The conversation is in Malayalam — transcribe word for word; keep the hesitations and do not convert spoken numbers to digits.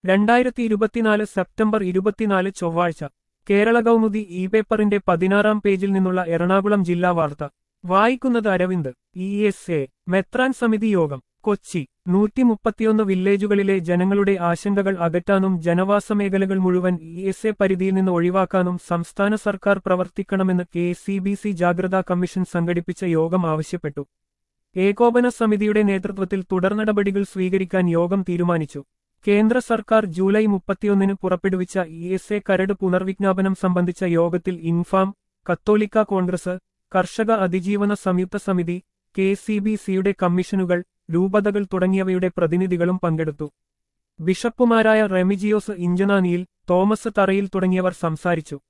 രണ്ടായിരത്തി ഇരുപത്തിനാല് സെപ്റ്റംബർ ഇരുപത്തിനാല് ചൊവ്വാഴ്ച കേരള കൗമുദി ഇ പേപ്പറിന്റെ പതിനാറാം പേജിൽ നിന്നുള്ള എറണാകുളം ജില്ലാ വാർത്ത വായിക്കുന്നത് അരവിന്ദ്. ഇ എസ് എ മെത്രാൻ സമിതി യോഗം കൊച്ചി. നൂറ്റി മുപ്പത്തിയൊന്ന് വില്ലേജുകളിലെ ജനങ്ങളുടെ ആശങ്കകൾ അകറ്റാനും ജനവാസ മേഖലകൾ മുഴുവൻ ഇ എസ് എ പരിധിയിൽ നിന്ന് ഒഴിവാക്കാനും സംസ്ഥാന സർക്കാർ പ്രവർത്തിക്കണമെന്ന് കെ സി ബി സി ജാഗ്രതാ കമ്മീഷൻ സംഘടിപ്പിച്ച യോഗം ആവശ്യപ്പെട്ടു. ഏകോപന സമിതിയുടെ നേതൃത്വത്തിൽ തുടർനടപടികൾ സ്വീകരിക്കാൻ യോഗം തീരുമാനിച്ചു. കേന്ദ്ര സർക്കാർ ജൂലൈ മുപ്പത്തിയൊന്നിന് പുറപ്പെടുവിച്ച ഇ എസ് എ കരട് പുനർവിജ്ഞാപനം സംബന്ധിച്ച യോഗത്തിൽ ഇൻഫാം, കത്തോലിക്ക കോൺഗ്രസ്, കർഷക അതിജീവന സംയുക്ത സമിതി, കെ സി ബി സിയുടെ കമ്മീഷനുകൾ, രൂപതകൾ തുടങ്ങിയവയുടെ പ്രതിനിധികളും പങ്കെടുത്തു. ബിഷപ്പുമാരായ റെമിജിയോസ് ഇഞ്ചനാനിയിൽ, തോമസ് തറയിൽ തുടങ്ങിയവർ സംസാരിച്ചു.